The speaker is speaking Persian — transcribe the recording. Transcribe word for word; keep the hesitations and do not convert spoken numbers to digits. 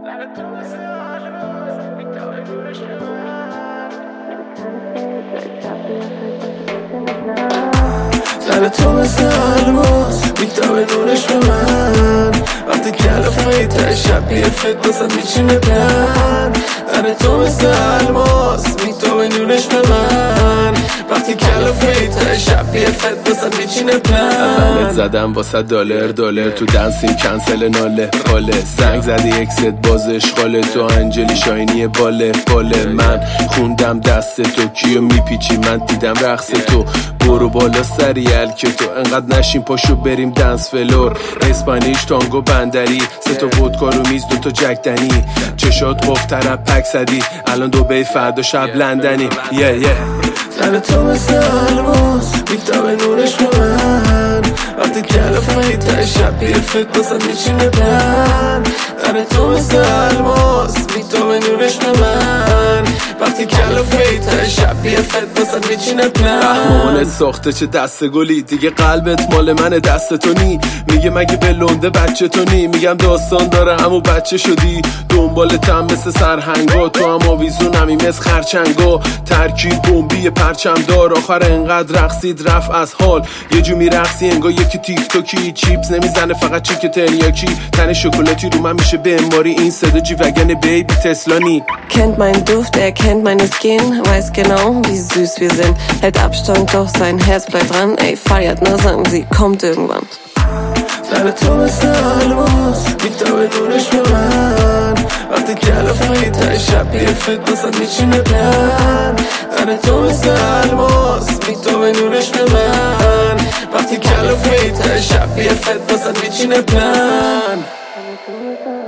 سر تو مثل الماس میتابه نورش به من وقتی کلافایی تا شب بیرفت بازد میچینه پن سر تو مثل الماس میتابه نورش به من وقتی کلافایی تا شب بیرفت بازد میچینه پن اولت زدم واسه دلار دلار تو دنسیم کنسل ناله باله سنگ زدی اکست باز اشغاله تو انجلی شاینی باله باله من خوندم دست تو کیو میپیچی من دیدم رقص تو برو بالا سریال که تو انقدر نشین پاشو بریم دنس فلور اسپانیش تانگو بندری سه تا ودکا رو میز دو تا جک دنی چشات قف طرف پک زدی الان دبی فردا شب لندنی یه یه سر تو مثل الماس میتابه نورش به من وقتی کلافایی تا شب بیرفت بازد میچینه پن سر تو مثل الماس میتابه نورش به من وقتی کلافایی تا شب بیرفت بازد میچینه پن مامانت ساخته چه دست گلی دیگه قلبت مال من دست تو نی میگه مگه به لنده بچه تو نی میگم داستان داره همو بچه شدی دنبالتم مثل سرهنگا تو هم آویزونمی مثل خرچنگا ترکیب بمبی پرچم دار آخر انقدر رقصید رفت از حال یه جو میرقصی انگار یکی تیک توکی چیپس نمیزنه فقط چیک تریاکی تن شکلاتی رو من میشه به اماری این صدا جی وگن بیبی تسلانی Kennt meinen Duft, er kennt meine Skin, weiß genau, wie süß wir sind. Hält Abstand, doch sein Herz bleibt dran. Ey, feiert nur, sagen sie, kommt irgendwann. سر تو مثل الماس میتابه نورش به من وقتی کلافایی تا شب بیرفت بازد میچینه پن سر تو مثل الماس میتابه نورش به من وقتی کلافایی تا شب بیرفت بازد میچینه پن